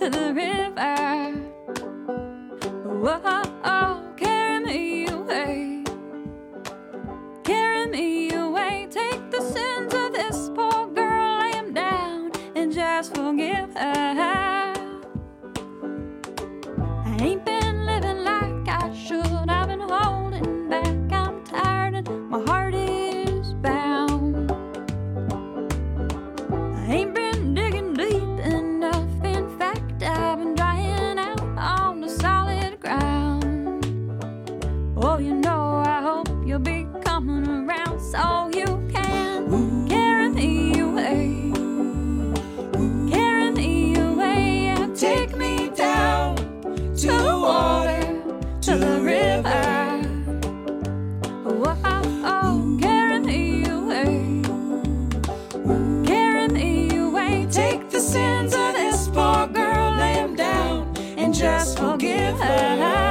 to the river. Whoa, carry me away. Carry me away. Take the sins of this poor girl, lay 'em down, and just forgive her. I ain't been living like I should. I've been holding back. I'm tired and my heart is bound. I ain't been digging deep enough. In fact, I've been drying out on the solid ground. Oh, you know, I hope you'll be coming around so you can carry me away. Carry me away and take me down to the water, to the river. Whoa, carry me away. Carry me away. Take the sins of this poor girl, lay 'em down, and just forgive her.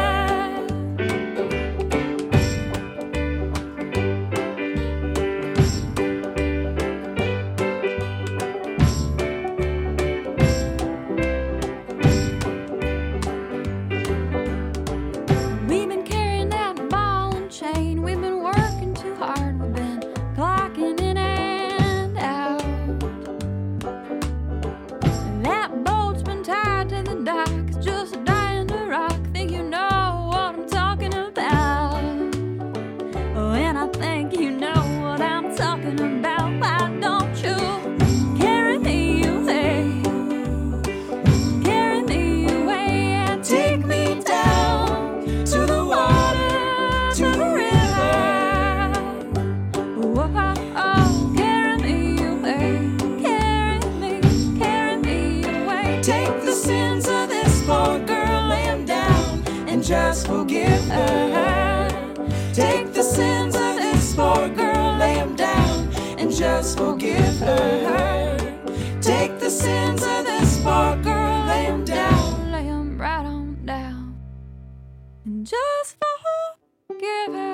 We've been carrying that ball and chain. We've been working too hard. We've been clocking in and out. That boat's been tied to the dock. It's just dying to rock. Think you know what I'm talking about. Oh, and I think you know what I'm talking about. Why don't you carry me away? Carry me away and take me down to the water, to the river. Whoa, carry me away. Carry me away. Take the sins of this poor girl, lay 'em down, and just forgive her. Take the sins of this poor girl, lay 'em down, and just forgive her. Take the sins of this poor girl, lay 'em down, lay 'em right on down, and just forgive her.